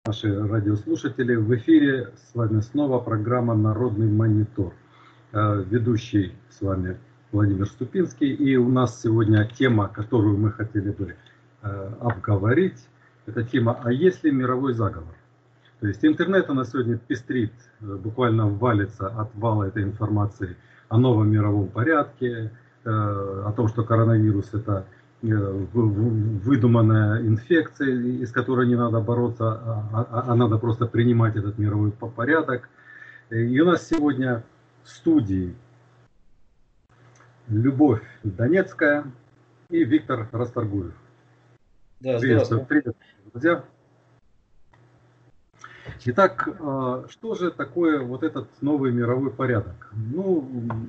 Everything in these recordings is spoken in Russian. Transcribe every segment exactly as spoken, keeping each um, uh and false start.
Наши радиослушатели, в эфире с вами снова программа «Народный монитор». Ведущий с вами Владимир Ступинский. И у нас сегодня тема, которую мы хотели бы обговорить, это тема «А есть ли мировой заговор?». То есть интернет у нас сегодня пестрит, буквально валится от вала этой информации о новом мировом порядке, о том, что коронавирус это выдуманная инфекция, из которой не надо бороться, а, а надо просто принимать этот мировой порядок. И у нас сегодня в студии Любовь Донецкая и Виктор Расторгуев. Да, Приветствую, привет, друзья. Итак, что же такое вот этот новый мировой порядок? Ну,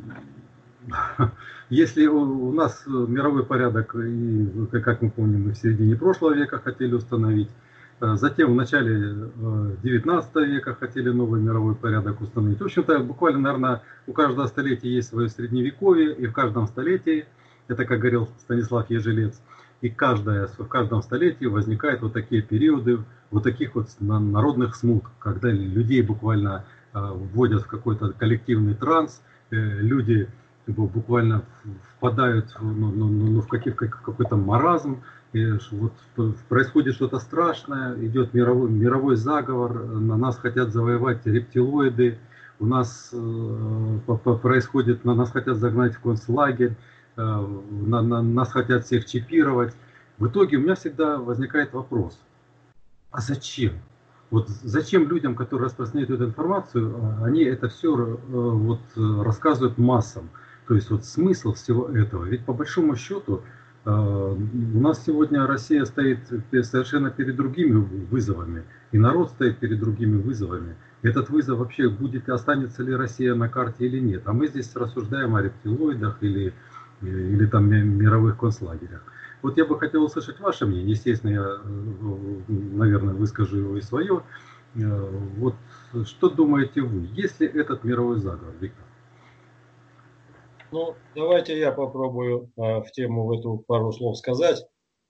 если у нас мировой порядок, и, как мы помним, мы в середине прошлого века хотели установить, затем в начале девятнадцатого века хотели новый мировой порядок установить. В общем-то, буквально, наверное, у каждого столетия есть свое средневековье, и в каждом столетии, это как говорил Станислав Ежелец, и каждое, в каждом столетии возникают вот такие периоды, вот таких вот народных смут, когда людей буквально вводят в какой-то коллективный транс, люди буквально впадают ну, ну, ну, в, каких, в какой-то маразм, и вот происходит что-то страшное, идет мировой, мировой заговор, на нас хотят завоевать рептилоиды, у нас э, происходит, на нас хотят загнать в концлагерь, э, на, на, нас хотят всех чипировать. В итоге у меня всегда возникает вопрос, а зачем? Вот зачем людям, которые распространяют эту информацию, они это все э, вот, рассказывают массам? То есть вот смысл всего этого. Ведь по большому счету э, у нас сегодня Россия стоит совершенно перед другими вызовами. И народ стоит перед другими вызовами. Этот вызов вообще будет, останется ли Россия на карте или нет. А мы здесь рассуждаем о рептилоидах или, или там мировых концлагерях. Вот я бы хотел услышать ваше мнение. Естественно, я, наверное, выскажу его и свое. Вот что думаете вы? Есть ли этот мировой заговор, Виктор? Ну, давайте я попробую а, в тему в эту пару слов сказать.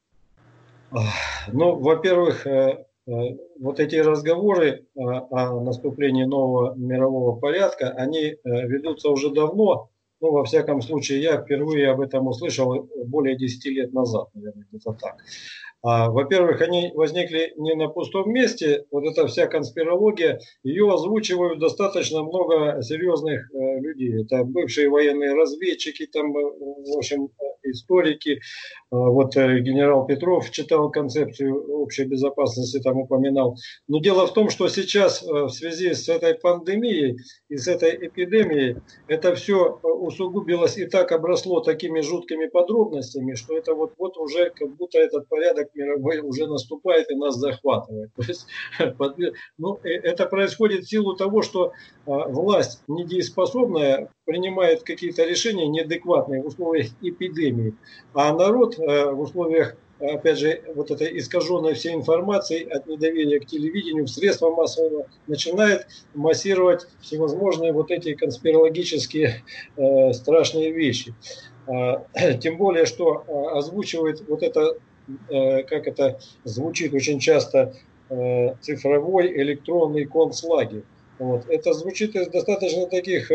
Ну, во-первых, э, э, вот эти разговоры э, о наступлении нового мирового порядка, они э, ведутся уже давно. Ну, во всяком случае, я впервые об этом услышал более десяти лет назад, наверное, где-то так. А, во-первых, они возникли не на пустом месте. Вот эта вся конспирология, ее озвучивают достаточно много серьезных э, людей. Это бывшие военные разведчики, там, в общем, историки. Вот э, генерал Петров читал концепцию общей безопасности, там упоминал. Но дело в том, что сейчас э, в связи с этой пандемией и с этой эпидемией это все усугубилось и так обросло такими жуткими подробностями, что это вот, вот уже как будто этот порядок мировой уже наступает и нас захватывает. То есть, ну, это происходит в силу того, что власть недееспособная принимает какие-то решения неадекватные в условиях эпидемии, а народ в условиях, опять же, вот этой искаженной всей информации от недоверия к телевидению, средствам массового, начинает массировать всевозможные вот эти конспирологические э, страшные вещи. Тем более, что озвучивает вот это, как это звучит очень часто, цифровой электронный концлагерь. Вот. Это звучит из достаточно таких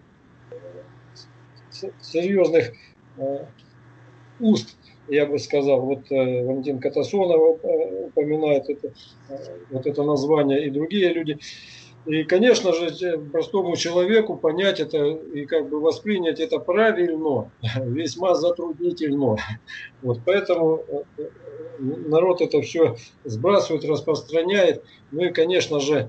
серьезных уст, я бы сказал. Вот Валентин Катасонов упоминает это, вот это название, и другие люди. И, конечно же, простому человеку понять это и как бы воспринять это правильно весьма затруднительно. Вот поэтому народ это все сбрасывает, распространяет. Ну и, конечно же,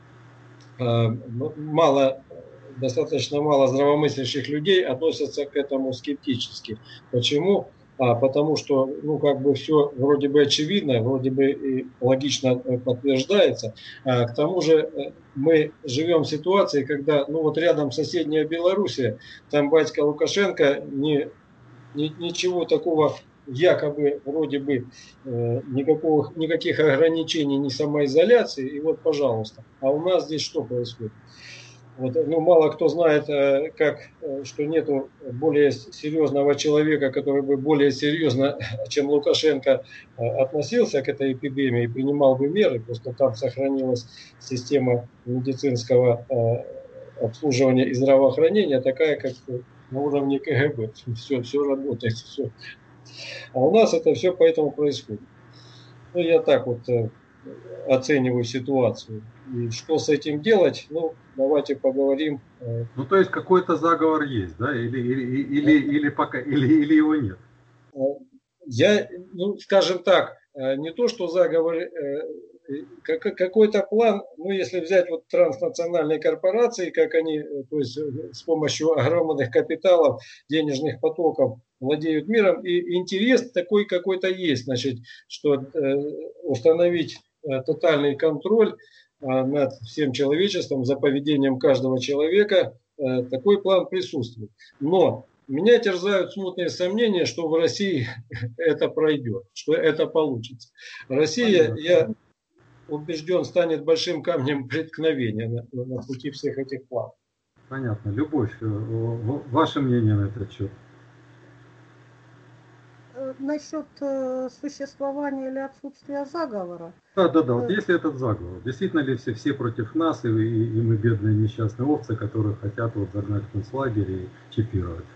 мало, достаточно мало здравомыслящих людей относятся к этому скептически. Почему? А, потому что, ну, как бы все вроде бы очевидно, вроде бы и логично подтверждается. А, к тому же мы живем в ситуации, когда, ну, вот рядом соседняя Белоруссия, там батька Лукашенко не, ни, ничего такого якобы вроде бы э, никакого, никаких ограничений, ни самоизоляции, и вот, пожалуйста. А у нас здесь что происходит? Вот, ну, мало кто знает, как, что нету более серьезного человека, который бы более серьезно, чем Лукашенко, относился к этой эпидемии и принимал бы меры. Просто там сохранилась система медицинского обслуживания и здравоохранения такая, как на уровне ка гэ бэ. Все, все работает, все. А у нас это все поэтому происходит. Ну, я так вот оцениваю ситуацию. И что с этим делать? Ну, давайте поговорим. Ну, то есть какой-то заговор есть, да? Или, или, или, или, пока, или, или его нет? Я, ну, скажем так, не то, что заговор, какой-то план, ну, если взять вот транснациональные корпорации, как они, то есть с помощью огромных капиталов, денежных потоков владеют миром, и интерес такой какой-то есть, значит, что установить тотальный контроль над всем человечеством за поведением каждого человека, такой план присутствует. Но меня терзают смутные сомнения, что в России это пройдет, что это получится. Россия, Понятно. Я убежден, станет большим камнем преткновения на, на пути всех этих планов. Понятно. Любовь, ваше мнение на этот счет? Насчет существования или отсутствия заговора? Да, да, да. Вот если этот заговор, действительно ли все, все против нас, и, и, и мы бедные несчастные овцы, которые хотят вот загнать в концлагерь и чипировать?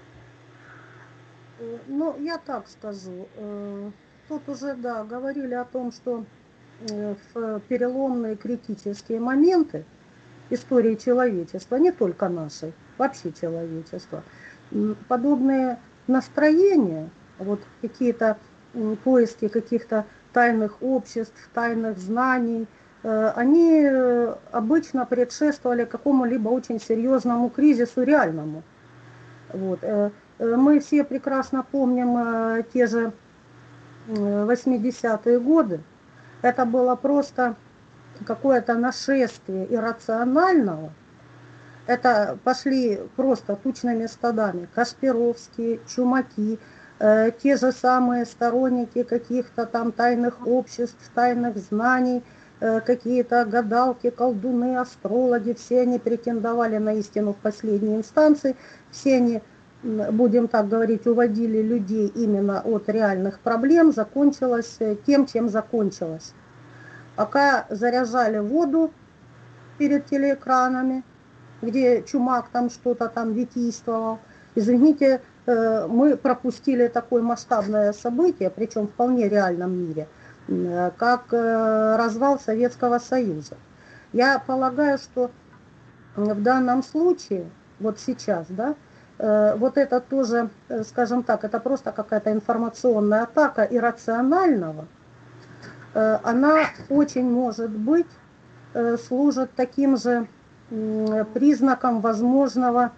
Ну, я так скажу. Тут уже, да, говорили о том, что в переломные критические моменты истории человечества, не только нашей, вообще человечества, подобные настроения, вот какие-то поиски каких-то тайных обществ, тайных знаний, они обычно предшествовали какому-либо очень серьезному кризису реальному. Вот. Мы все прекрасно помним те же восьмидесятые годы. Это было просто какое-то нашествие иррационального. Это пошли просто тучными стадами Кашпировские, Чумаки, э, те же самые сторонники каких-то там тайных обществ, тайных знаний, э, какие-то гадалки, колдуны, астрологи, все они претендовали на истину в последней инстанции, все они, будем так говорить, уводили людей именно от реальных проблем, закончилось тем, чем закончилось. Пока заряжали воду перед телеэкранами, где Чумак там что-то там витийствовал. Извините, мы пропустили такое масштабное событие, причем в вполне реальном мире, как развал Советского Союза. Я полагаю, что в данном случае, вот сейчас, да, вот это тоже, скажем так, это просто какая-то информационная атака иррационального, она очень может быть служит таким же признаком возможного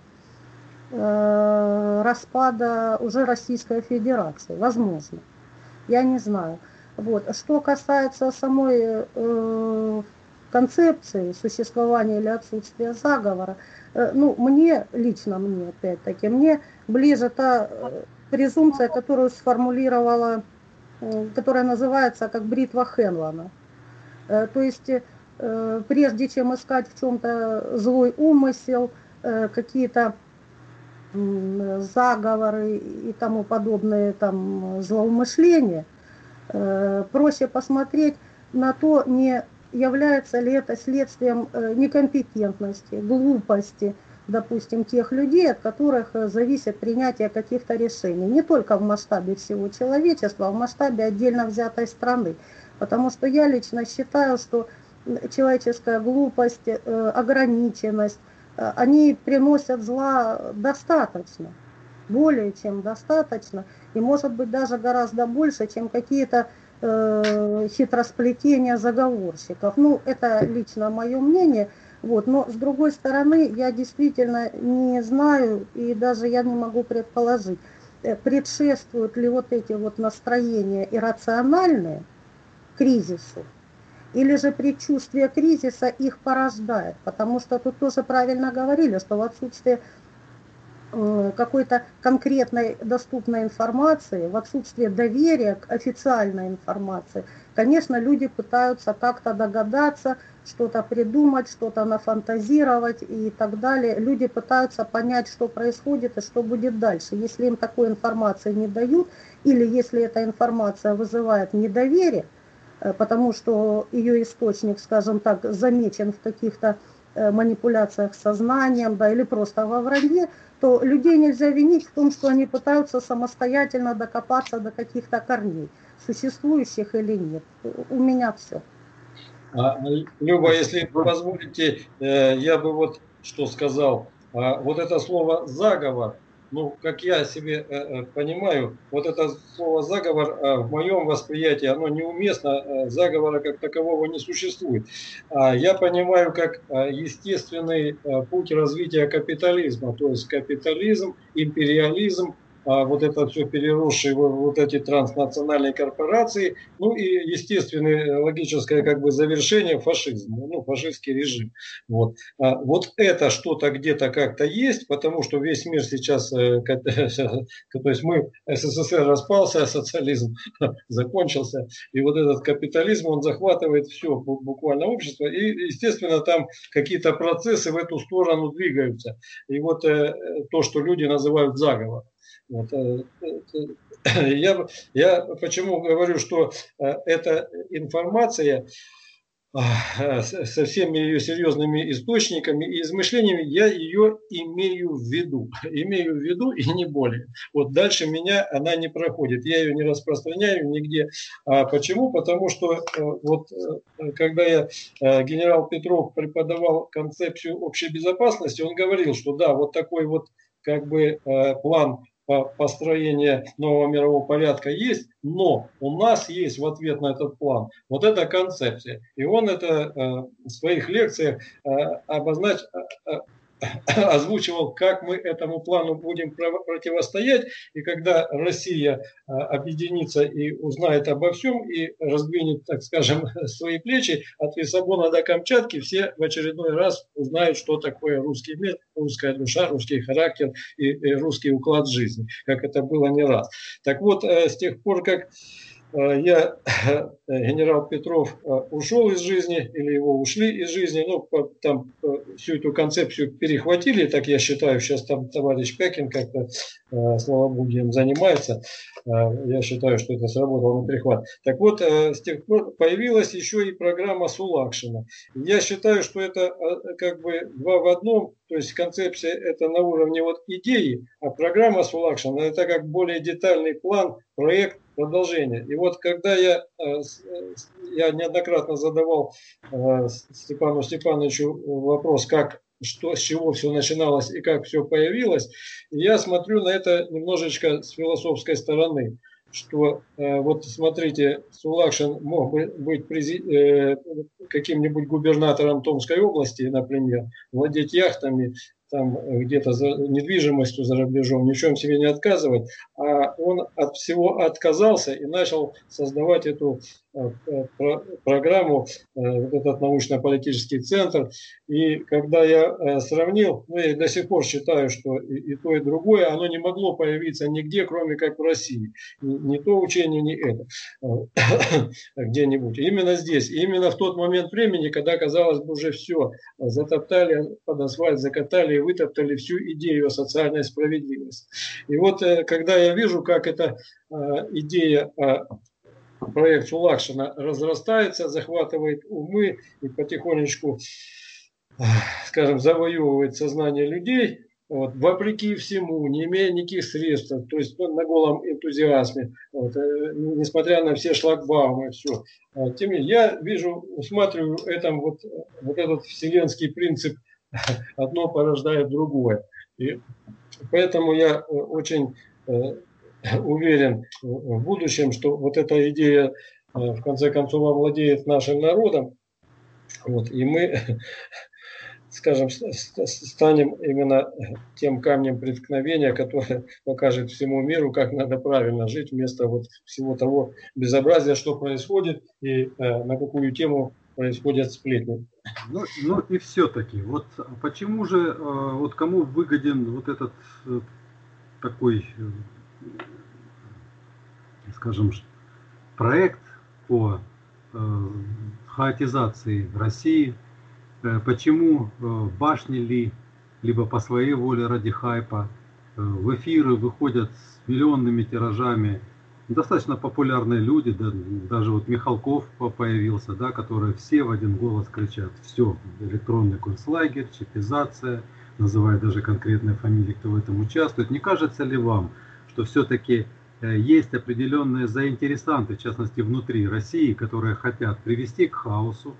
распада уже Российской Федерации. Возможно. Я не знаю. Вот. Что касается самой концепции существования или отсутствия заговора, ну, мне, лично мне, опять-таки, мне ближе та презумпция, которую сформулировала, которая называется как бритва Хенлона. То есть, прежде чем искать в чем-то злой умысел, какие-то заговоры и тому подобные там злоумышления, проще посмотреть на то, не является ли это следствием некомпетентности, глупости, допустим, тех людей, от которых зависит принятие каких-то решений. Не только в масштабе всего человечества, а в масштабе отдельно взятой страны. Потому что я лично считаю, что человеческая глупость, ограниченность, они приносят зла достаточно, более чем достаточно, и может быть даже гораздо больше, чем какие-то э, хитросплетения заговорщиков. Ну, это лично мое мнение. Вот. Но с другой стороны, я действительно не знаю, и даже я не могу предположить, предшествуют ли вот эти вот настроения иррациональные кризису, или же предчувствие кризиса их порождает, потому что тут тоже правильно говорили, что в отсутствие какой-то конкретной доступной информации, в отсутствие доверия к официальной информации, конечно, люди пытаются как-то догадаться, что-то придумать, что-то нафантазировать и так далее. Люди пытаются понять, что происходит и что будет дальше. Если им такой информации не дают, или если эта информация вызывает недоверие, потому что ее источник, скажем так, замечен в каких-то манипуляциях с сознанием, да, или просто во вранье, то людей нельзя винить в том, что они пытаются самостоятельно докопаться до каких-то корней, существующих или нет. У меня все. Люба, если позволите, я бы вот что сказал. Вот это слово «заговор», ну, как я себе понимаю, вот это слово «заговор» в моем восприятии, оно неуместно, заговора как такового не существует. Я понимаю как естественный путь развития капитализма, то есть капитализм, империализм, вот это все переросшие вот эти транснациональные корпорации, ну и естественное логическое как бы завершение фашизма, ну фашистский режим. Вот, вот это что-то где-то как-то есть, потому что весь мир сейчас, то есть мы, СССР распался, социализм закончился, и вот этот капитализм, он захватывает все буквально общество, и естественно там какие-то процессы в эту сторону двигаются. И вот то, что люди называют заговором. Вот, я, я почему говорю, что эта информация со всеми ее серьезными источниками и измышлениями, я ее имею в виду. Имею в виду и не более. Вот дальше меня она не проходит. Я ее не распространяю нигде. А почему? Потому что вот когда я, генерал Петров, преподавал концепцию общей безопасности, он говорил, что да, вот такой вот как бы план построения нового мирового порядка есть, но у нас есть в ответ на этот план вот эта концепция. И он это э, в своих лекциях э, обознач... э, озвучивал, как мы этому плану будем противостоять. И когда Россия объединится и узнает обо всем, и раздвинет, так скажем, свои плечи от Лиссабона до Камчатки, все в очередной раз узнают, что такое русский мир, русская душа, русский характер и русский уклад жизни, как это было не раз. Так вот, с тех пор, как я, генерал Петров, ушел из жизни, или его ушли из жизни, ну, там всю эту концепцию перехватили, так я считаю, сейчас там товарищ Пякин как-то, слава богу, им занимается, я считаю, что это сработало на перехват. Так вот, с тех пор появилась еще и программа Сулакшина. Я считаю, что это как бы два в одном, то есть концепция это на уровне вот идеи, а программа Сулакшина это как более детальный план, проект, продолжение. И вот когда я, я неоднократно задавал Степану Степановичу вопрос, как, что, с чего все начиналось и как все появилось, я смотрю на это немножечко с философской стороны, что вот смотрите, Сулакшин мог бы быть каким-нибудь губернатором Томской области, например, владеть яхтами, там где-то за недвижимостью за рубежом, ничем себе не отказывать, а он от всего отказался и начал создавать эту программу, вот этот научно-политический центр. И когда я сравнил, ну я до сих пор считаю, что и, и то, и другое, оно не могло появиться нигде, кроме как в России. Ни, ни то учение, ни это. Где-нибудь. Именно здесь. И именно в тот момент времени, когда, казалось бы, уже все затоптали под асфальт, закатали и вытоптали всю идею о социальной справедливости. И вот когда я вижу, как эта идея, проект Сулакшина разрастается, захватывает умы и потихонечку, скажем, завоевывает сознание людей, вот, вопреки всему, не имея никаких средств, то есть ну, на голом энтузиазме, вот, э, несмотря на все шлагбаумы, все. Тем не менее, я вижу, усматриваю этом вот, вот этот вселенский принцип, одно порождает другое. И поэтому я очень э, уверен в будущем, что вот эта идея э, в конце концов овладеет нашим народом, вот, и мы, скажем, станем именно тем камнем преткновения, который покажет всему миру, как надо правильно жить вместо вот всего того безобразия, что происходит и э, на какую тему происходят сплетни. Ну, ну и все-таки, вот почему же, вот кому выгоден вот этот такой, скажем, проект по хаотизации России, почему башни ли, либо по своей воле ради хайпа, в эфиры выходят с миллионными тиражами достаточно популярные люди, да, даже вот Михалков появился, да, которые все в один голос кричат: все, электронный концлагерь, чипизация, называя даже конкретные фамилии, кто в этом участвует. Не кажется ли вам, что все-таки есть определенные заинтересанты, в частности внутри России, которые хотят привести к хаосу?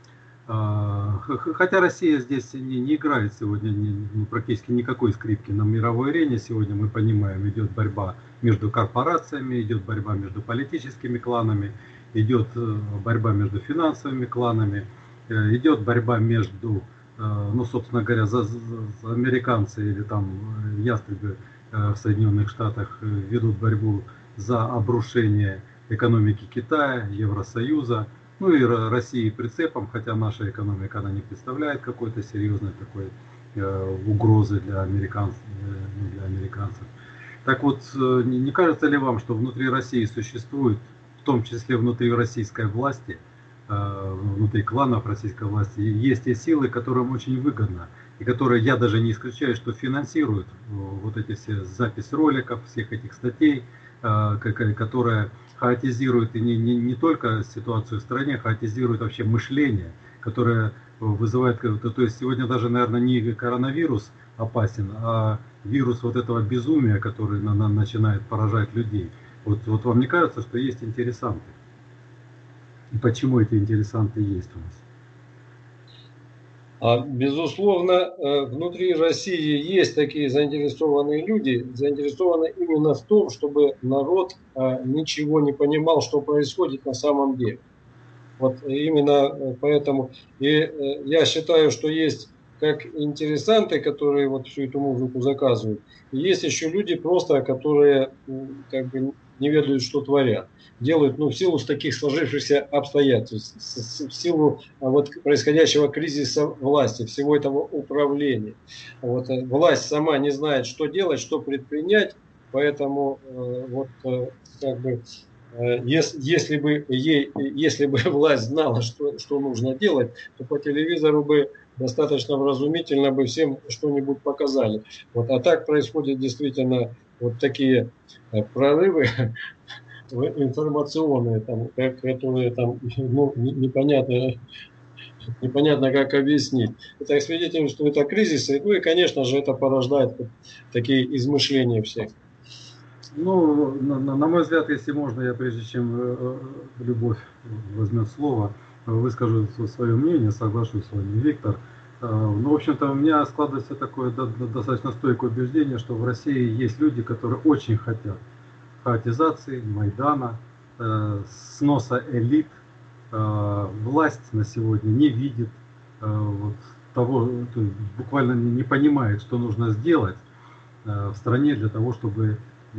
Хотя Россия здесь не, не играет сегодня не, практически никакой скрипки на мировой арене. Сегодня мы понимаем, идет борьба между корпорациями, идет борьба между политическими кланами, идет борьба между финансовыми кланами, идет борьба между, ну, собственно говоря, за, за, за американцы или там ястребы в Соединенных Штатах ведут борьбу за обрушение экономики Китая, Евросоюза. Ну и России прицепом, хотя наша экономика, она не представляет какой-то серьезной такой э, угрозы для американцев, э, для американцев. Так вот, э, не кажется ли вам, что внутри России существует, в том числе внутри российской власти, э, внутри кланов российской власти, есть те силы, которым очень выгодно, и которые, я даже не исключаю, что финансируют э, вот эти все записи роликов, всех этих статей, э, которые хаотизирует и не, не, не только ситуацию в стране, хаотизирует вообще мышление, которое вызывает, то есть сегодня даже, наверное, не коронавирус опасен, а вирус вот этого безумия, который на, на, начинает поражать людей. Вот, вот вам не кажется, что есть интересанты? И почему эти интересанты есть у нас? Безусловно, внутри России есть такие заинтересованные люди, заинтересованы именно в том, чтобы народ ничего не понимал, что происходит на самом деле. Вот именно поэтому. И я считаю, что есть как интересанты, которые вот всю эту музыку заказывают, и есть еще люди просто, которые как бы не ведают, что творят. Делают, ну, в силу таких сложившихся обстоятельств, в силу вот происходящего кризиса власти, всего этого управления. Вот, власть сама не знает, что делать, что предпринять, поэтому вот как бы если, если бы ей, если бы власть знала, что, что нужно делать, то по телевизору бы достаточно вразумительно бы всем что-нибудь показали. Вот, а так происходят действительно вот такие прорывы информационные, там, которые там, ну, непонятно, непонятно как объяснить. Это свидетельствует о кризисе, ну и, конечно же, это порождает такие измышления всех. Ну, на, на мой взгляд, если можно, я прежде чем э, Любовь возьмет слово, выскажу свое мнение, соглашусь с вами, Виктор. Э, ну, в общем-то, у меня складывается такое до, до, достаточно стойкое убеждение, что в России есть люди, которые очень хотят хаотизации, Майдана, э, сноса элит. Э, власть на сегодня не видит э, вот, того, то есть буквально не понимает, что нужно сделать э, в стране для того, чтобы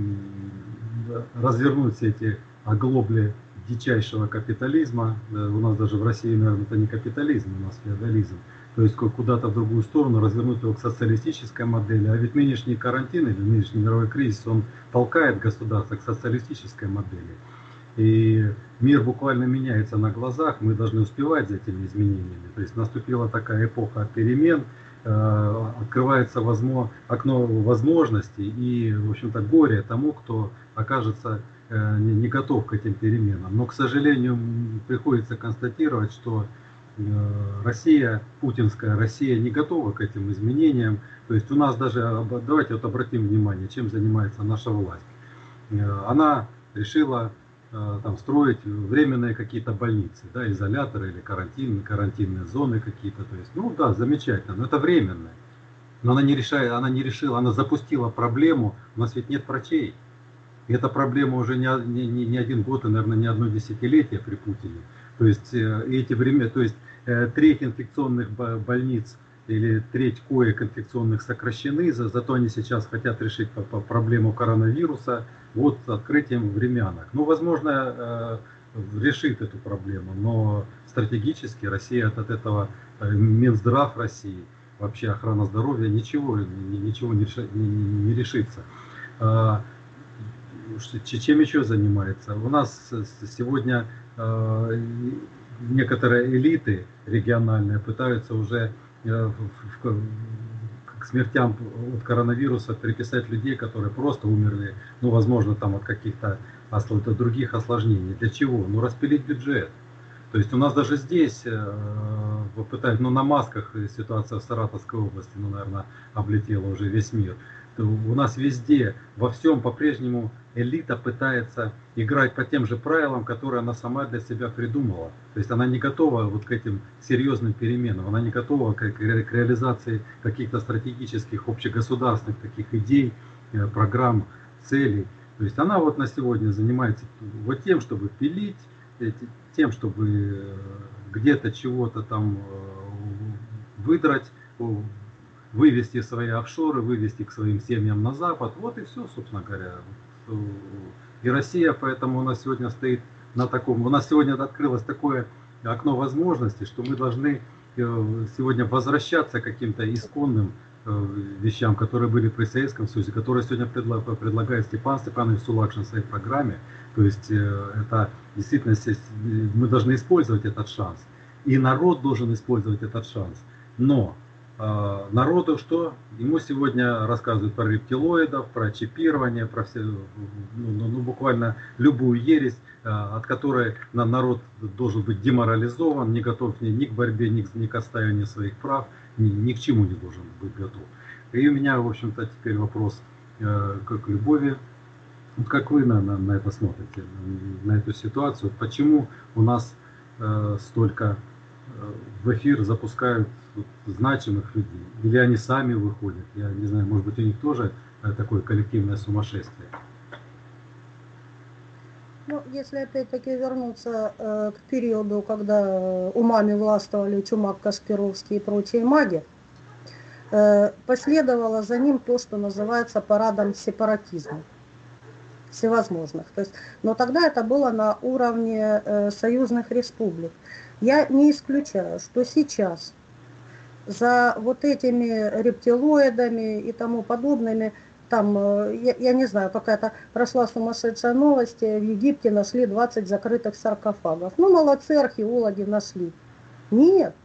развернуть все эти оглобли дичайшего капитализма. У нас даже в России, наверное, это не капитализм, у нас феодализм. То есть куда-то в другую сторону развернуть его к социалистической модели. А ведь нынешний карантин или нынешний мировой кризис, он толкает государство к социалистической модели. И мир буквально меняется на глазах, мы должны успевать за этими изменениями. То есть наступила такая эпоха перемен, открывается возможно, окно возможностей и, в общем-то, горе тому, кто окажется не, не готов к этим переменам. Но, к сожалению, приходится констатировать, что Россия, путинская Россия, не готова к этим изменениям. То есть у нас даже, давайте вот обратим внимание, чем занимается наша власть. Она решила там строить временные какие-то больницы, да, изоляторы или карантин, карантинные зоны какие-то. То есть, ну да, замечательно, но это временное. Но она не решает, она не решила, она запустила проблему. У нас ведь нет врачей. И эта проблема уже не, не, не один год, и, наверное, не одно десятилетие при Путине. То есть эти время, то есть треть инфекционных больниц или треть коек инфекционных сокращены, за, зато они сейчас хотят решить по, по проблему коронавируса вот открытием времянок. Ну, возможно, решит эту проблему, но стратегически Россия от этого, Минздрав России, вообще охрана здоровья, ничего, ничего не, не, не решится. Чем еще занимается? У нас сегодня некоторые элиты региональные пытаются уже к смертям от коронавируса приписать людей, которые просто умерли, ну, возможно, там от каких-то других осложнений. Для чего? Ну, распилить бюджет. То есть у нас даже здесь пытаются, ну, на масках ситуация в Саратовской области, ну, наверное, облетела уже весь мир. У нас везде, во всем по-прежнему элита пытается играть по тем же правилам, которые она сама для себя придумала. То есть она не готова вот к этим серьезным переменам, она не готова к, к реализации каких-то стратегических, общегосударственных таких идей, программ, целей. То есть она вот на сегодня занимается вот тем, чтобы пилить, тем, чтобы где-то чего-то там выдрать, вывести свои офшоры, вывести к своим семьям на Запад. Вот и все, собственно говоря. И Россия поэтому у нас сегодня стоит на таком... У нас сегодня открылось такое окно возможностей, что мы должны сегодня возвращаться к каким-то исконным вещам, которые были при Советском Союзе, которые сегодня предлагает Степан Степанович Сулакшин в своей программе. То есть это действительно мы должны использовать этот шанс. И народ должен использовать этот шанс. Но народу что? Ему сегодня рассказывают про рептилоидов, про чипирование, про все, ну, ну, буквально любую ересь, от которой народ должен быть деморализован, не готов ни, ни к борьбе, ни к, ни к отстаиванию своих прав, ни, ни к чему не должен быть готов. И у меня, в общем-то, теперь вопрос э, к Любови. Как вы на, на, на это смотрите, на эту ситуацию? Почему у нас э, столько э, в эфир запускают вот значимых людей? Или они сами выходят? Я не знаю, может быть, у них тоже такое коллективное сумасшествие? Ну, если опять-таки вернуться э, к периоду, когда умами властвовали Чумак, Кашпировский и прочие маги, э, последовало за ним то, что называется парадом сепаратизма всевозможных. То есть, но тогда это было на уровне э, союзных республик. Я не исключаю, что сейчас за вот этими рептилоидами и тому подобными, там, я, я не знаю, какая-то прошла сумасшедшая новость, в Египте нашли двадцать закрытых саркофагов. Ну, молодцы, археологи нашли. Нет.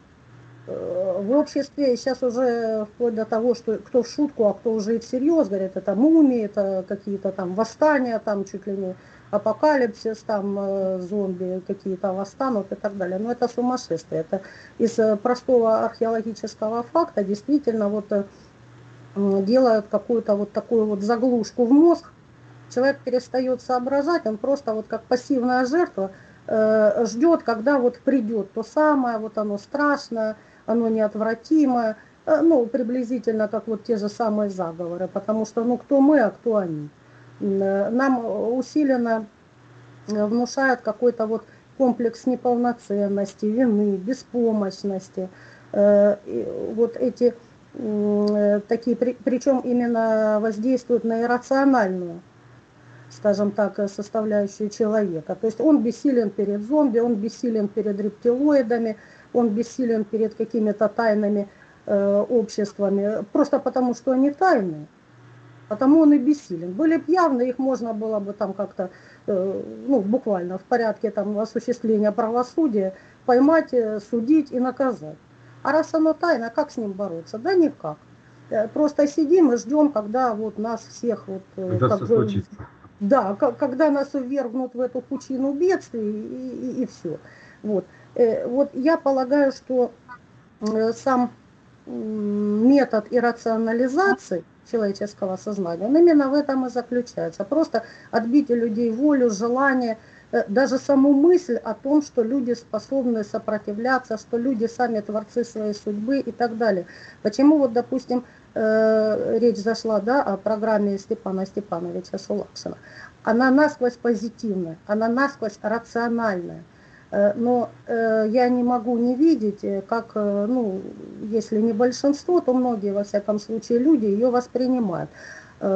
В обществе сейчас уже вплоть до того, что кто в шутку, а кто уже и всерьез, говорят, это мумии, это какие-то там восстания, там чуть ли не апокалипсис, там зомби какие-то восстанут и так далее. Но это сумасшествие. Это из простого археологического факта действительно вот делают какую-то вот такую вот заглушку в мозг. Человек перестает соображать, он просто вот как пассивная жертва э, ждет, когда вот придет то самое, вот оно страшное, оно неотвратимое, э, ну приблизительно как вот те же самые заговоры, потому что ну кто мы, а кто они. Нам усиленно внушают какой-то вот комплекс неполноценности, вины, беспомощности. Вот эти такие, причем именно воздействуют на иррациональную, скажем так, составляющую человека. То есть он бессилен перед зомби, он бессилен перед рептилоидами, он бессилен перед какими-то тайными обществами, просто потому что они тайные. Потому он и бессилен. Были бы явные, их можно было бы там как-то, ну, буквально в порядке там осуществления правосудия поймать, судить и наказать. А раз оно тайно, как с ним бороться? Да никак. Просто сидим и ждем, когда вот нас всех вот... Когда как все бы, случится. Да, когда нас увергнут в эту пучину бедствий и, и, и все. Вот. Вот я полагаю, что сам метод иррационализации человеческого сознания, он именно в этом и заключается. Просто отбить у людей волю, желание, даже саму мысль о том, что люди способны сопротивляться, что люди сами творцы своей судьбы и так далее. Почему вот, допустим, э, речь зашла, да, о программе Степана Степановича Сулакшина. Она насквозь позитивная, она насквозь рациональная. Но э, я не могу не видеть, как, э, ну, если не большинство, то многие, во всяком случае, люди ее воспринимают. Э,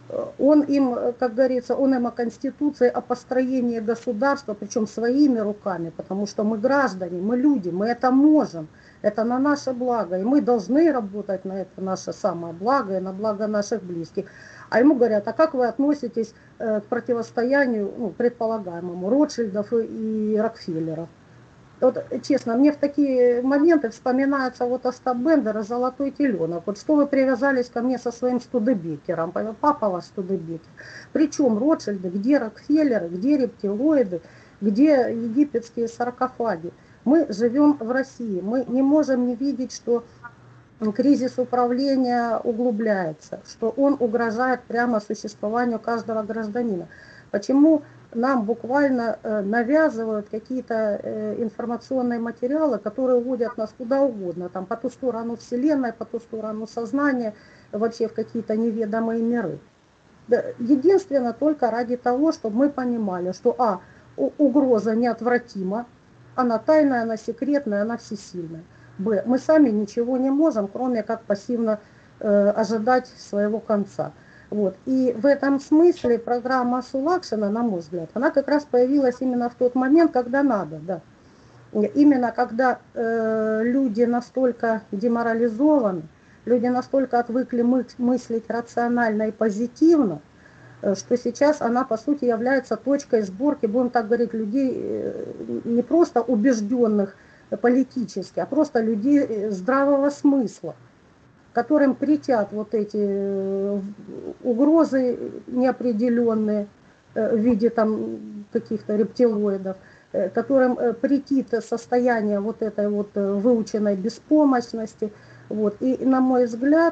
Он им, как говорится, он им о Конституции, о построении государства, причем своими руками, потому что мы граждане, мы люди, мы это можем, это на наше благо, и мы должны работать на это наше самое благо и на благо наших близких. А ему говорят, а как вы относитесь к противостоянию, ну, предполагаемому, Ротшильдов и Рокфеллеров? Вот, честно, мне в такие моменты вспоминается вот Остап Бендер и «Золотой теленок». Вот что вы привязались ко мне со своим Студебекером, папа ваш Студебекер. Причем Ротшильды, где Рокфеллеры, где рептилоиды, где египетские саркофаги. Мы живем в России, мы не можем не видеть, что кризис управления углубляется, что он угрожает прямо существованию каждого гражданина. Почему нам буквально навязывают какие-то информационные материалы, которые уводят нас куда угодно, там, по ту сторону Вселенной, по ту сторону сознания, вообще в какие-то неведомые миры. Единственно только ради того, чтобы мы понимали, что а, угроза неотвратима, она тайная, она секретная, она всесильная. Б, мы сами ничего не можем, кроме как пассивно э, ожидать своего конца. Вот. И в этом смысле программа Сулакшина, на мой взгляд, она как раз появилась именно в тот момент, когда надо. Да. Именно когда э, люди настолько деморализованы, люди настолько отвыкли мы, мыслить рационально и позитивно, э, что сейчас она, по сути, является точкой сборки, будем так говорить, людей э, не просто убежденных политически, а просто людей здравого смысла, которым претят вот эти угрозы неопределенные в виде там каких-то рептилоидов, которым претит состояние вот этой вот выученной беспомощности. Вот. И, на мой взгляд,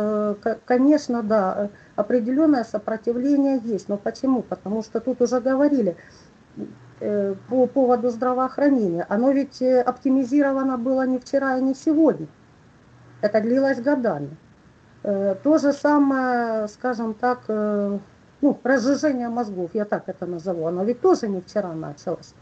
конечно, да, определенное сопротивление есть. Но почему? Потому что тут уже говорили по поводу здравоохранения. Оно ведь оптимизировано было не вчера и не сегодня. Это длилось годами. То же самое, скажем так, ну, разжижение мозгов, я так это назову, оно ведь тоже не вчера началось.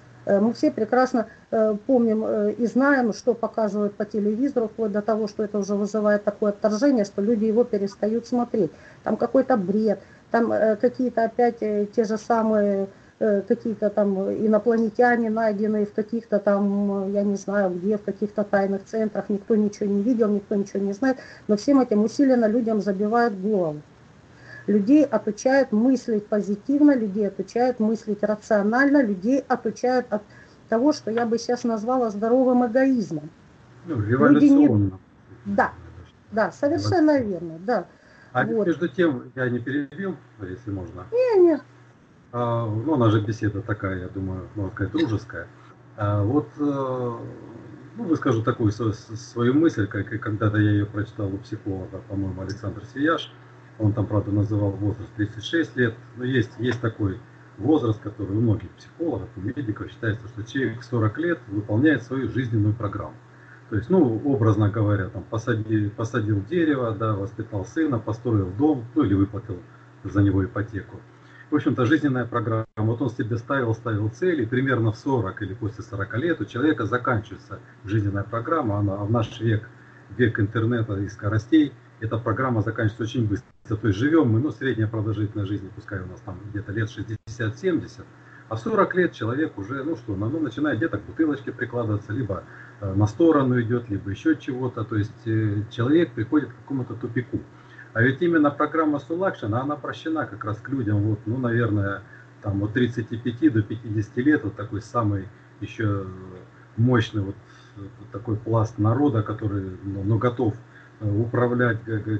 Мы все прекрасно помним и знаем, что показывают по телевизору, вплоть до того, что это уже вызывает такое отторжение, что люди его перестают смотреть. Там какой-то бред, там какие-то опять те же самые какие-то там инопланетяне найденные в каких-то там, я не знаю где, в каких-то тайных центрах, никто ничего не видел, никто ничего не знает, но всем этим усиленно людям забивают голову. Людей отучают мыслить позитивно, людей отучают мыслить рационально, людей отучают от того, что я бы сейчас назвала здоровым эгоизмом. Ну, революционно. Не... Да, да, совершенно верно, да. А вот. Между тем, я не перебил, если можно. Не, не. А, ну, у нас же беседа такая, я думаю, можно сказать, дружеская. А, вот, ну, выскажу такую свою мысль, как когда-то я ее прочитал у психолога, по-моему, Александр Свияж. Он там, правда, называл возраст тридцать шесть лет. Но есть, есть такой возраст, который у многих психологов, у медиков считается, что человек в сорок лет выполняет свою жизненную программу. То есть, ну, образно говоря, там, посадил, посадил дерево, да, воспитал сына, построил дом, ну, или выплатил за него ипотеку. В общем-то, жизненная программа. Вот он себе ставил, ставил цели, примерно в сорок или после сорока лет у человека заканчивается жизненная программа. Она, а в наш век, век интернета и скоростей, эта программа заканчивается очень быстро. То есть живем мы, ну, средняя продолжительность жизни, пускай у нас там где-то лет шестьдесят-семьдесят, а в сорок лет человек уже, ну что, ну, начинает где-то к бутылочке прикладываться, либо э, на сторону идет, либо еще чего-то. То есть э, человек приходит к какому-то тупику. А ведь именно программа Сулакшина, она прощена как раз к людям, вот, ну, наверное, там от тридцати пяти до пятидесяти лет, вот такой самый еще мощный вот, вот такой пласт народа, который, ну, ну, готов управлять,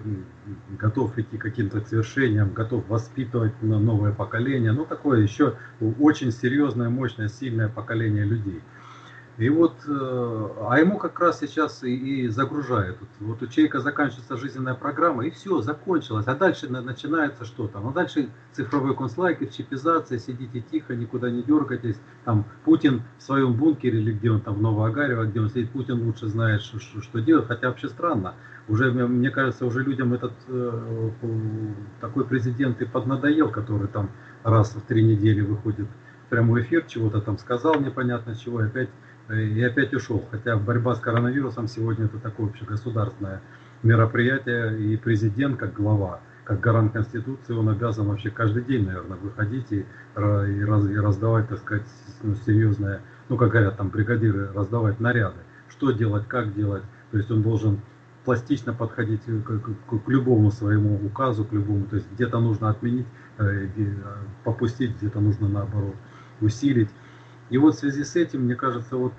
готов идти к каким-то свершениям, готов воспитывать новое поколение. Ну, такое еще очень серьезное, мощное, сильное поколение людей. И вот, а ему как раз сейчас и, и загружают. Вот у человека заканчивается жизненная программа, и все, закончилось. А дальше начинается что там? А дальше цифровой концлагерь, чипизация, сидите тихо, никуда не дергайтесь. Там Путин в своем бункере, или где он там, в Новоогарево, где он сидит, Путин лучше знает, что, что делать. Хотя вообще странно. Уже, мне кажется, уже людям этот э, такой президент и поднадоел, который там раз в три недели выходит в прямой эфир, чего-то там сказал непонятно чего, и опять, и опять ушел. Хотя борьба с коронавирусом сегодня это такое общегосударственное мероприятие, и президент как глава как гарант Конституции, он обязан вообще каждый день, наверное, выходить и, и, раз, и раздавать, так сказать, ну, серьезное, ну, как говорят там бригадиры, раздавать наряды. Что делать, как делать. То есть он должен пластично подходить к, к, к любому своему указу, к любому. То есть где-то нужно отменить, попустить, где-то нужно наоборот усилить. И вот в связи с этим, мне кажется, вот,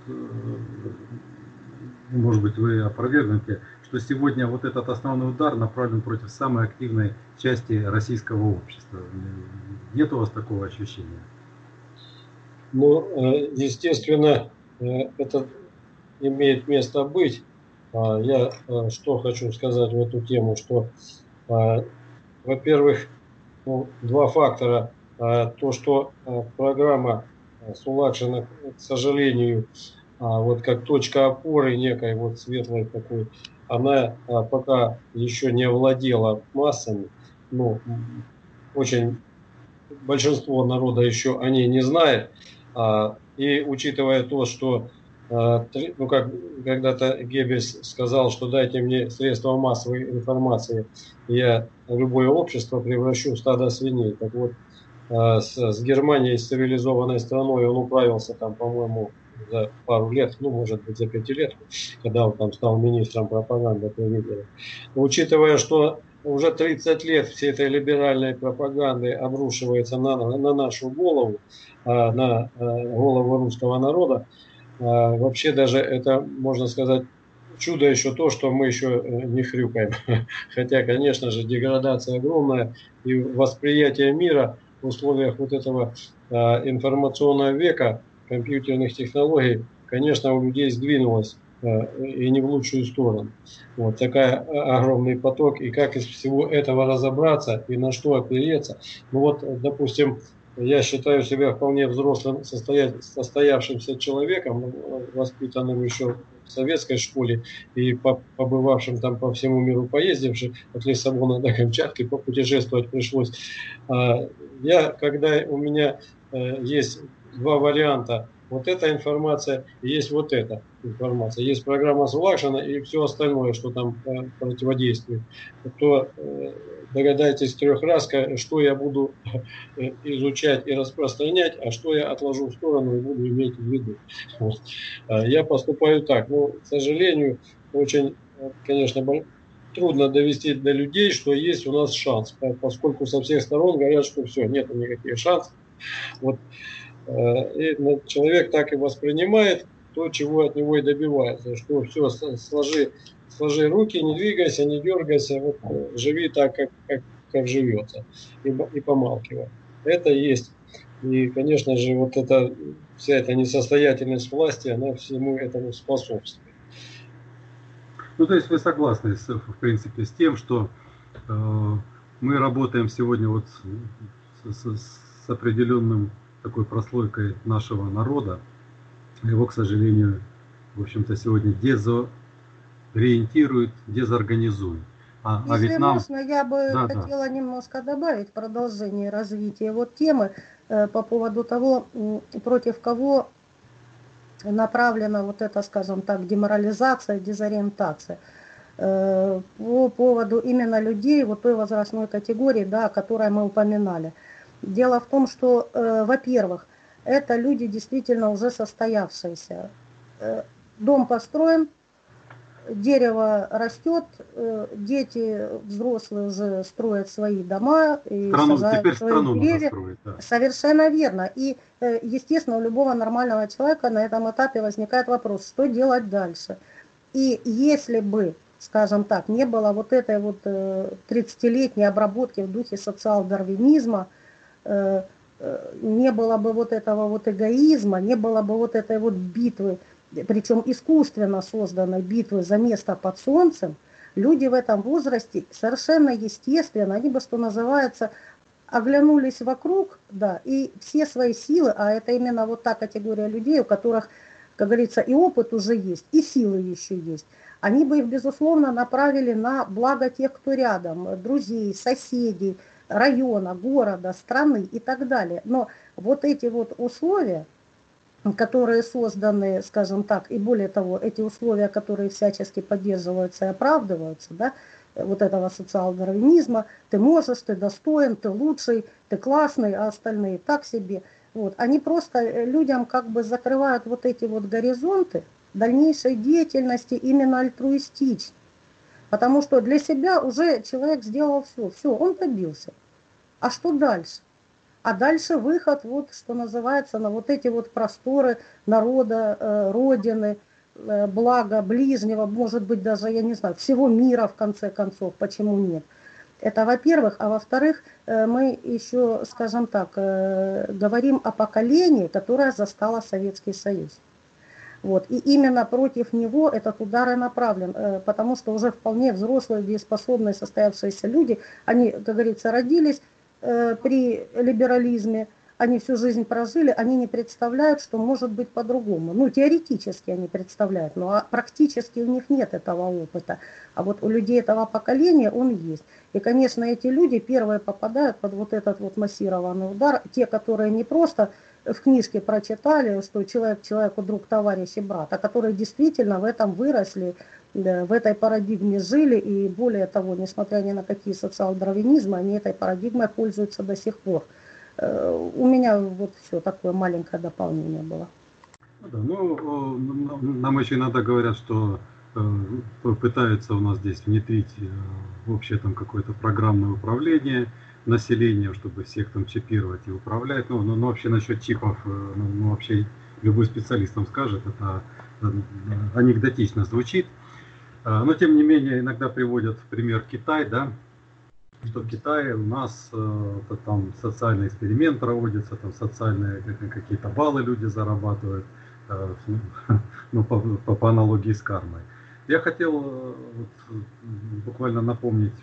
может быть, вы опровергнете, что сегодня вот этот основной удар направлен против самой активной части российского общества. Нет у вас такого ощущения? Ну, естественно, это имеет место быть. Я что хочу сказать в эту тему, что, во-первых, ну, два фактора. То, что программа Сулагшина, к сожалению, вот как точка опоры некой вот светлой такой, она пока еще не овладела массами. Ну, очень большинство народа еще о ней не знает. И учитывая то, что ну, как когда-то Геббельс сказал, что дайте мне средства массовой информации, я любое общество превращу в стадо свиней. Так вот, с, с Германией, с цивилизованной страной, он управился там, по-моему, за пару лет, ну, может быть, за пятилетку, когда он там стал министром пропаганды. Но учитывая, что уже тридцать лет всей этой либеральной пропаганды обрушивается на, на нашу голову, на голову русского народа, вообще даже это, можно сказать, чудо еще то, что мы еще не хрюкаем. Хотя, конечно же, деградация огромная, и восприятие мира в условиях вот этого информационного века, компьютерных технологий, конечно, у людей сдвинулось, и не в лучшую сторону. Вот такой огромный поток, и как из всего этого разобраться, и на что опереться. Ну вот, допустим, я считаю себя вполне взрослым, состоя... состоявшимся человеком, воспитанным еще в советской школе и побывавшим там по всему миру, поездившим от Лиссабона до Камчатки, попутешествовать пришлось. Я, когда у меня есть два варианта, вот эта информация и есть вот эта информация. Есть программа Сулагшина и все остальное, что там противодействует. То догадайтесь трех раз, что я буду изучать и распространять, а что я отложу в сторону и буду иметь в виду. Вот. Я поступаю так. Но, к сожалению, очень, конечно, трудно довести до людей, что есть у нас шанс, поскольку со всех сторон говорят, что все, нет никаких шансов. Вот. И человек так и воспринимает то, чего от него и добивается, что все, сложи, сложи руки, не двигайся, не дергайся, вот, живи так, как, как, как живется, и, и помалкивай. Это есть. И, конечно же, вот эта, вся эта несостоятельность власти, она всему этому способствует. Ну, то есть вы согласны, с, в принципе, с тем, что э, мы работаем сегодня вот с, с, с определенным такой прослойкой нашего народа. Его, к сожалению, в общем-то, сегодня дезориентируют, дезорганизуют. А, Если а ведь нам... можно, я бы да, хотела да. немножко добавить продолжение развития вот темы э, по поводу того, против кого направлена вот эта, скажем так, деморализация, дезориентация. Э, по поводу именно людей вот той возрастной категории, да, о которой мы упоминали. Дело в том, что, э, во-первых, это люди действительно уже состоявшиеся. Э, дом построен, дерево растет, э, дети взрослые уже строят свои дома и страну, сажают свои деревья. Строить, да. Совершенно верно. И, э, естественно, у любого нормального человека на этом этапе возникает вопрос, что делать дальше. И если бы, скажем так, не было вот этой вот э, тридцатилетней обработки в духе социал-дарвинизма, не было бы вот этого вот эгоизма, не было бы вот этой вот битвы, причем искусственно созданной битвы за место под солнцем, люди в этом возрасте совершенно естественно, они бы, что называется, оглянулись вокруг, да, и все свои силы, а это именно вот та категория людей, у которых, как говорится, и опыт уже есть, и силы еще есть, они бы их, безусловно, направили на благо тех, кто рядом, друзей, соседей, района, города, страны и так далее. Но вот эти вот условия, которые созданы, скажем так, и более того, эти условия, которые всячески поддерживаются и оправдываются, да, вот этого социал-дарвинизма, ты можешь, ты достоин, ты лучший, ты классный, а остальные так себе. Вот. Они просто людям как бы закрывают вот эти вот горизонты дальнейшей деятельности именно альтруистично. Потому что для себя уже человек сделал все, все, он добился. А что дальше? А дальше выход, вот, что называется, на вот эти вот просторы народа, э, родины, э, блага ближнего, может быть, даже, я не знаю, всего мира, в конце концов, почему нет. Это во-первых. А во-вторых, э, мы еще, скажем так, э, говорим о поколении, которое застало Советский Союз. Вот. И именно против него этот удар и направлен, э, потому что уже вполне взрослые, дееспособные, состоявшиеся люди, они, как говорится, родились при либерализме, они всю жизнь прожили, они не представляют, что может быть по-другому. Ну, теоретически они представляют, но практически у них нет этого опыта. А вот у людей этого поколения он есть. И, конечно, эти люди первые попадают под вот этот вот массированный удар. Те, которые не просто в книжке прочитали, что человек человеку друг, товарищ и брат, а которые действительно в этом выросли, в этой парадигме жили, и более того, несмотря ни на какие социал-дарвинизмы, они этой парадигмой пользуются до сих пор. У меня вот все такое маленькое дополнение было. Да, ну, нам еще иногда говорят, что пытаются у нас здесь внедрить общее там какое-то программное управление населением, чтобы всех там чипировать и управлять. Ну, ну, ну вообще насчет чипов, ну, ну вообще любой специалист вам скажет, это анекдотично звучит. Но, тем не менее, иногда приводят в пример Китай, да, что в Китае у нас э, там социальный эксперимент проводится, там социальные какие-то баллы люди зарабатывают, э, ну, по, по, по аналогии с кармой. Я хотел э, вот, буквально напомнить,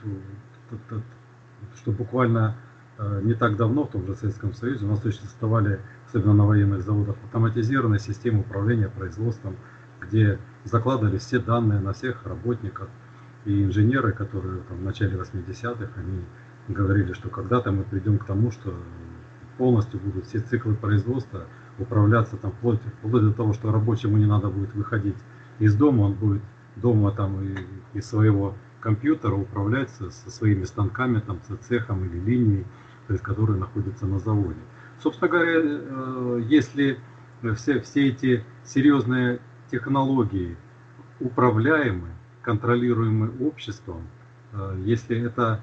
что буквально э, не так давно в том же Советском Союзе у нас существовали, особенно на военных заводах, автоматизированные системы управления производством, где закладывались все данные на всех работников. И инженеры, которые там, в начале восьмидесятых, они говорили, что когда-то мы придем к тому, что полностью будут все циклы производства управляться там, вплоть, вплоть до того, что рабочему не надо будет выходить из дома, он будет дома там и из своего компьютера управлять со, со своими станками, там, со цехом или линией, то есть, которые находятся на заводе. Собственно говоря, если все, все эти серьезные технологии управляемы, контролируемы обществом, если это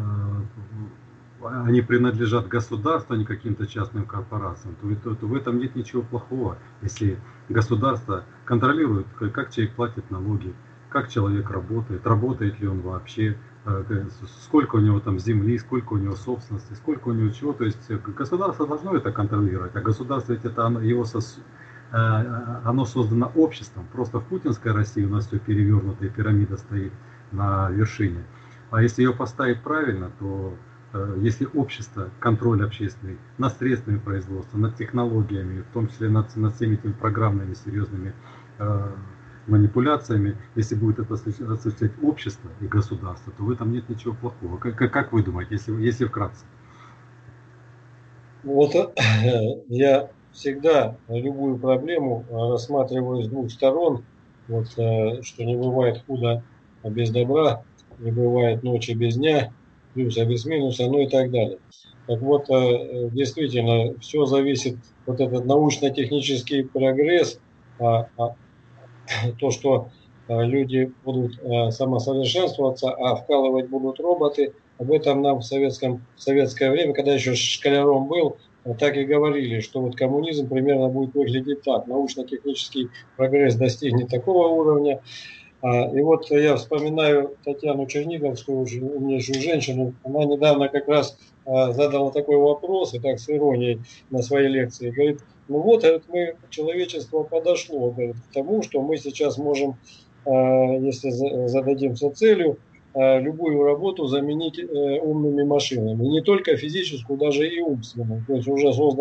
они принадлежат государству, а не каким-то частным корпорациям, то, то, то в этом нет ничего плохого. Если государство контролирует, как человек платит налоги, как человек работает, работает ли он вообще, сколько у него там земли, сколько у него собственности, сколько у него чего. То есть государство должно это контролировать, а государство ведь это оно, его сос... оно создано обществом. Просто в путинской России у нас все перевернуто, и пирамида стоит на вершине. А если ее поставить правильно, то если общество, контроль общественный над средствами производства, над технологиями, в том числе над, над всеми этими программными серьезными э, манипуляциями, если будет это осуществлять общество и государство, то в этом нет ничего плохого. Как, как вы думаете, если, если вкратце? Вот я всегда любую проблему рассматриваю с двух сторон. Вот, что не бывает худо без добра, не бывает ночи без дня, плюса без минуса, ну и так далее. Так вот, действительно, все зависит, вот этот научно-технический прогресс, а, а, то, что люди будут самосовершенствоваться, а вкалывать будут роботы, об этом нам в, советском, в советское время, когда еще школяром был, так и говорили, что вот коммунизм примерно будет выглядеть так. Научно-технический прогресс достигнет такого уровня. И вот я вспоминаю Татьяну Черниговскую, умнейшую женщину. Она недавно как раз задала такой вопрос, и так с иронией на своей лекции. Говорит, ну вот, мы, человечество подошло, говорит, к тому, что мы сейчас можем, если зададимся целью, любую работу заменить умными машинами. И не только физическую, даже и умственную. То есть уже создано